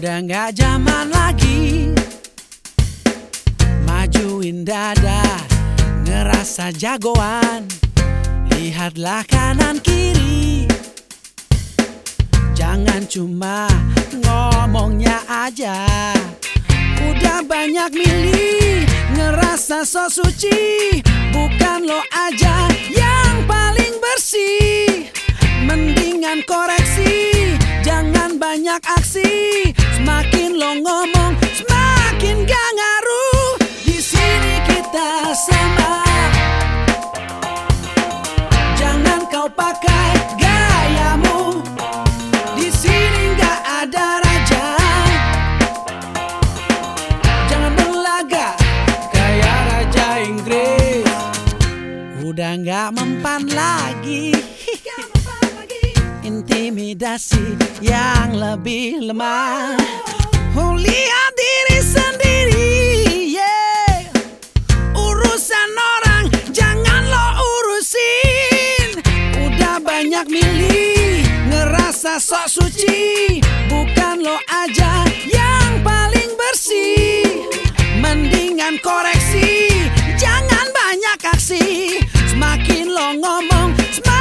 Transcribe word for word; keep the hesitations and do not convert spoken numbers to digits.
Udah gak zaman lagi majuin dada, ngerasa jagoan. Lihatlah kanan kiri, jangan cuma ngomongnya aja. Udah banyak milih, ngerasa so suci. Bukan lo aja yang paling bersih. Mendingan koreksi, jangan banyak aksi. Semakin lo ngomong, semakin gak ngaruh. Di sini kita sama. Jangan kau pakai gayamu. Di sini gak ada raja. Jangan berlagak kayak raja Inggris. Udah gak mempan lagi. Intimidasi yang lebih lemah. Oh, lihat diri sendiri, yeah. Urusan orang jangan lo urusin. Udah banyak milih, ngerasa sok suci. Bukan lo aja yang paling bersih. Mendingan koreksi, jangan banyak aksi. Semakin lo ngomong, semakin